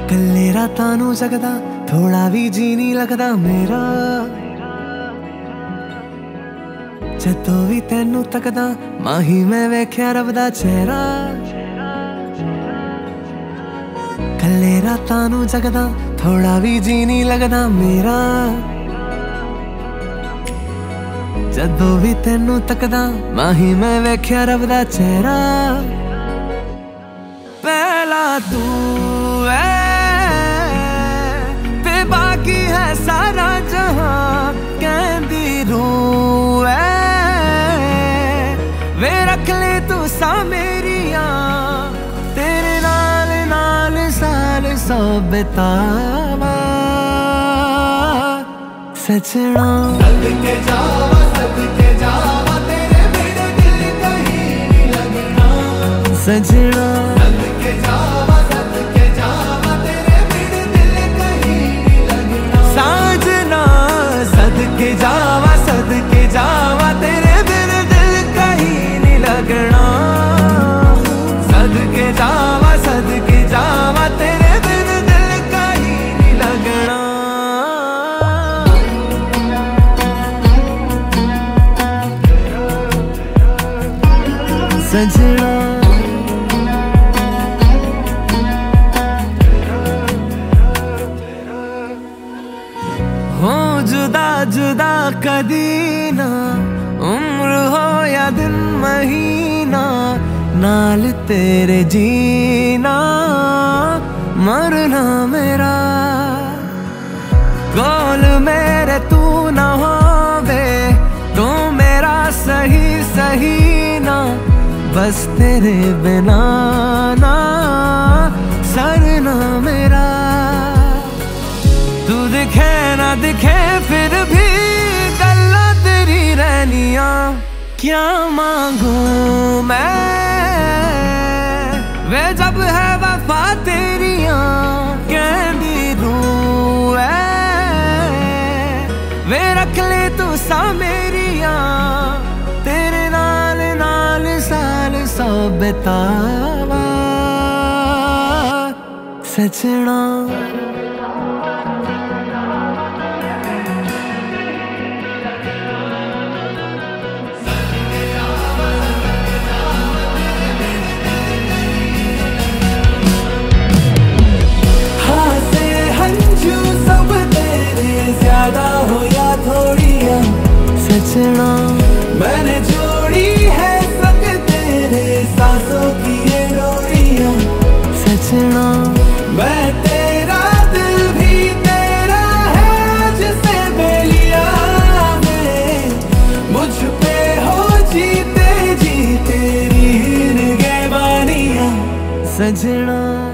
कल्ले रातां नूं जगदा थोड़ा भी जी नहीं लगदा मेरा, जदों भी तैनू तकदा माही मैं वेख्या रब दा चेहरा। कल्ले रातां नूं जगदा थोड़ा भी जी नहीं लगदा मेरा, जदों भी तैनू तकदा माही मैं वेख्या रब दा चेहरा। पहला तू है ते बाकी है सारा जहां, कहंदी रूह है वे रख ले तू सा मेरिया, तेरे नाल नाल साल सौ बितावा सजना। सदके जावा तेरे बिना दिल कहीं नहीं लगना, सजना। सदके जावा तेरे बिना दिल कहीं नहीं लगना, साजना सदके जावा तेरे बिन दिल कहीं नहीं लगना, सदके जावा तेरे बिन दिल कहीं नहीं लगना। सजना हो जुदा जुदा कदी ना, उम्र हो या दिन महीना, नाल तेरे जीना मरना मेरा। कोल मेरे तू ना होवे तो मेरा सही सही ना, बस तेरे बिना ना सरना मेरा। तू दिखे ना दिखे फिर भी गल्ला तेरी रहनिया, क्या मांगू मैं वे जब है वफा तेरिया, कहंदी रूह है वे रख ले तू सा मेरिया, तेरे नाल नाल साल सौ बितावा सजना। ज्यादा हो या थोड़िया सजना, मैंने जोड़ी है संग तेरे सांसों की ये डोरियां। सजना मैं तेरा दिल भी तेरा है जिसे बेलिया में, मुझ पे हो जीते जी तेरी निगहबानियां। सजना।